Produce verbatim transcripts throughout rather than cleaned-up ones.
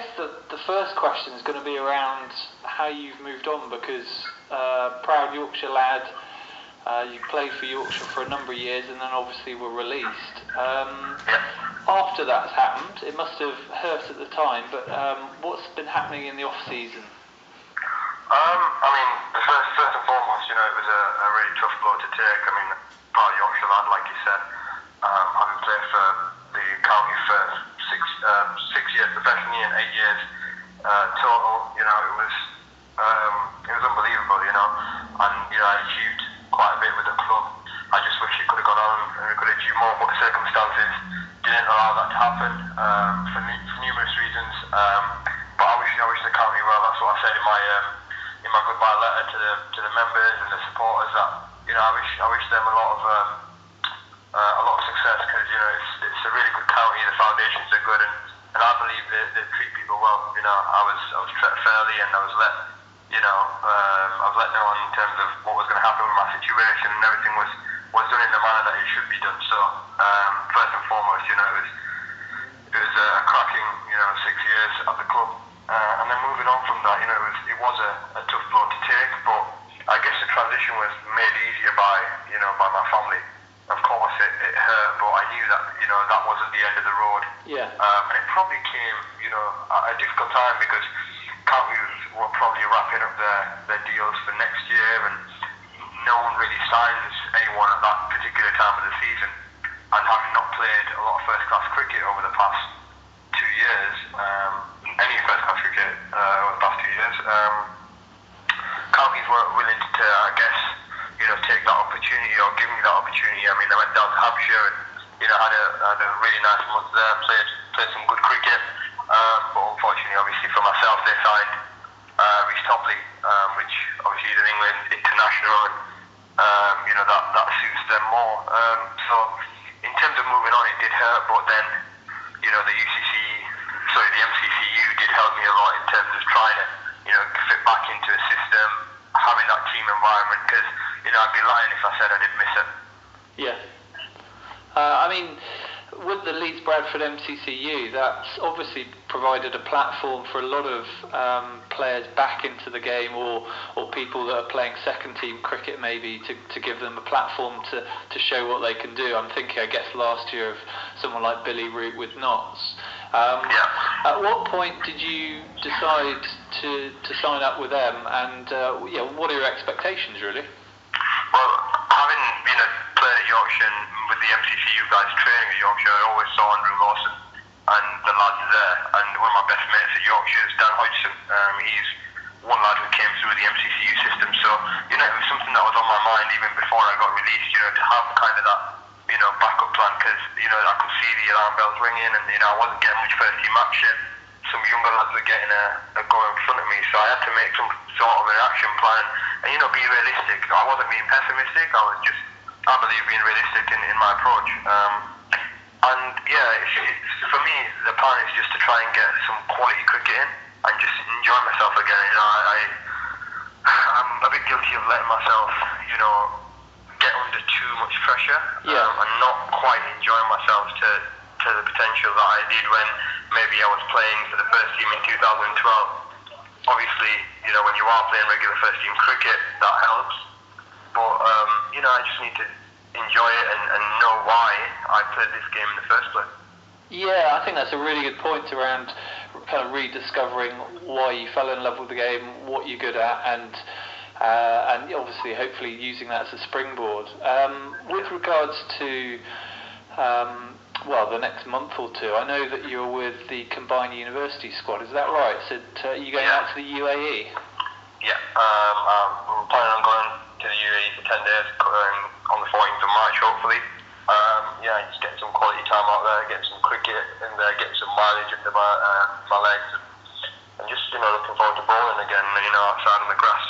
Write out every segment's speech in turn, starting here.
guess the, the first question is going to be around how you've moved on, because uh, proud Yorkshire lad, uh, you played for Yorkshire for a number of years and then obviously were released. Um, after that's happened, it must have hurt at the time, but um, what's been happening in the off-season? Um, I mean, first, first and foremost, you know, it was a, a really tough blow to take. I mean, proud Yorkshire lad, like you said, um, having played for the county for six, um, six years professionally and eight years uh, total, you know, it was um, it was unbelievable, you know, and you know, I achieved quite a bit with the club. I just wish it could have gone on and we could have achieved more, but the circumstances didn't allow that to happen um, for, for numerous reasons. Um, but I wish, I wish the county well. That's what I said in my um, in my goodbye letter to the to the members and the supporters. That you know, I wish I wish them a lot of um, uh, a lot of success, because you know it's it's a really good county. The foundations are good, and, and I believe they, they treat people well. You know, I was I was treated fairly, and I was let you know um, I was let know in terms of what was going to happen with my situation, and everything was was done in the manner that it should be done. So um, first and foremost, you know, it was it was a cracking you know six years at the club. Uh, and then moving on from that, you know, it was it was a, a tough blow to take, but I guess the transition was made easier by, you know, by my family. Of course, it, it hurt, but I knew that, you know, that wasn't the end of the road. Yeah. Um, and it probably came, you know, at a difficult time, because counties were probably wrapping up their, their deals for next year, and no one really signs anyone at that particular time of the season. And having not played a lot of first-class cricket over the past two years, um, any first-class cricket uh, over the past two years, um, counties weren't willing to, I guess, you know, take that opportunity or give me that opportunity. I mean, I went down to Hampshire and, you know, had a, had a really nice month there, played played some good cricket, um, but unfortunately, obviously, for myself, they signed uh, Reece Topley, um, which obviously is an England international, and, um, you know, that, that suits them more. Um, so, in terms of moving on, it did hurt, but then, you know, the U C C, sorry, the M C C U did help me a lot in terms of trying to, you know, fit back into a system, having that team environment, because, you know, I'd be lying if I said I didn't miss it. Yeah. Uh, I mean, with the Leeds Bradford M C C U, that's obviously provided a platform for a lot of um, players back into the game, or or people that are playing second team cricket maybe, to, to give them a platform to, to show what they can do. I'm thinking, I guess, last year of someone like Billy Root with Notts. Um, yeah. At what point did you decide to, to sign up with them, and uh, yeah, what are your expectations really? Well, having you know played at Yorkshire and with the M C C U guys training at Yorkshire, I always saw Andrew Lawson and the lads there, and one of my best mates at Yorkshire is Dan Hodgson. Um, he's one lad who came through the M C C U system, so you know it was something that was on my mind even before I got released. You know, to have kind of that you know backup plan, because you know I could see the alarm bells ringing, and you know I wasn't getting much first team action. Some younger lads were getting a, a go in front of me, so I had to make some sort of an action plan and you know be realistic. I wasn't being pessimistic. I was just, I believe, being realistic in, in my approach. Um, and yeah, it's, it's, for me, the plan is just to try and get some quality cricket in and just enjoy myself again. You know, I, I I'm a bit guilty of letting myself, you know, get under too much pressure, yeah. um, and not quite enjoying myself to to the potential that I did when maybe I was playing for the first team in two thousand twelve. Obviously, you know, when you are playing regular first team cricket, that helps. But, um, you know, I just need to enjoy it and, and know why I played this game in the first place. Yeah, I think that's a really good point around kind of rediscovering why you fell in love with the game, what you're good at, and uh, and obviously, hopefully, using that as a springboard. Um, with regards to um, well, the next month or two, I know that you're with the combined university squad. Is that right? So, uh, are you going yeah. out to the U A E? Yeah, um, I'm planning on going to the U A E for ten days um, on the fourteenth of March, hopefully. Um, yeah, just get some quality time out there, get some cricket in there, get some mileage under my uh, my legs, and, and just you know looking forward to bowling again, you know, outside on the grass.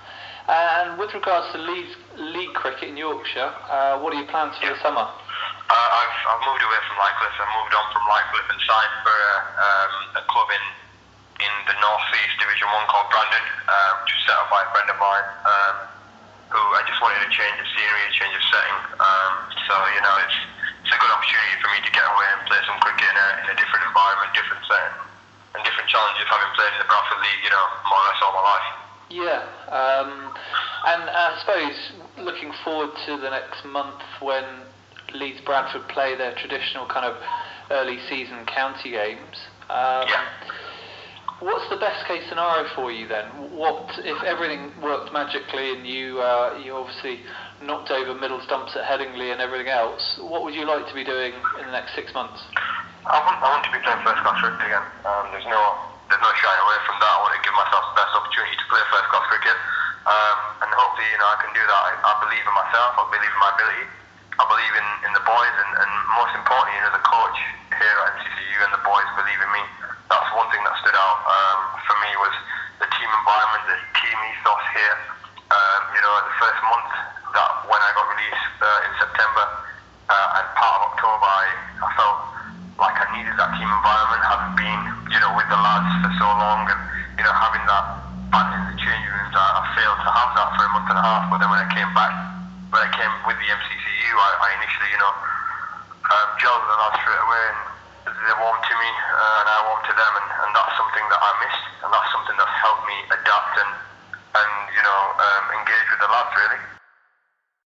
And with regards to league league cricket in Yorkshire, uh, what are your plans for yeah. the summer? Uh, I've I've moved away from Lightcliffe. I moved on from Lightcliffe and signed for a, um, a club in in the North East Division One called Brandon, um, which was set up by a friend of mine. Um, who I just wanted a change of scenery, a change of setting. Um, so, you know, it's it's a good opportunity for me to get away and play some cricket in a, in a different environment, different setting, and different challenge of having played in the Bradford League, you know, more or less all my life. Yeah, um, and I suppose looking forward to the next month when Leeds Bradford play their traditional kind of early season county games. Um, yeah. What's the best case scenario for you then? What if everything worked magically and you uh, you obviously knocked over middle stumps at Headingley and everything else? What would you like to be doing in the next six months? I want, I want to be playing first class rugby again. Um, there's no there's no shying away from that. I want to give myself the best opportunity to play first class cricket, um, and hopefully you know I can do that. I, I believe in myself. I believe in my ability. I believe in, in the boys, and, and most importantly, you know, the coach here at M C C U and the boys believe in me. That's one thing that stood out um, for me was the team environment, the team ethos here. Um, you know, the first month that when I got released uh, in September uh, and part of October, I, I felt like I needed that team environment, having been, you know, with the lads for so long, and you know, having that back in the change rooms. I, I failed to have that for a month and a half, but then when I came back, when I came with the M C C U, I, I initially, you know, um, gelled with the lads straight away, and they warmed to me, uh, and I warmed to them, and, and that's something that I missed, and that's something that's helped me adapt and, and you know, um, engage with the lads, really.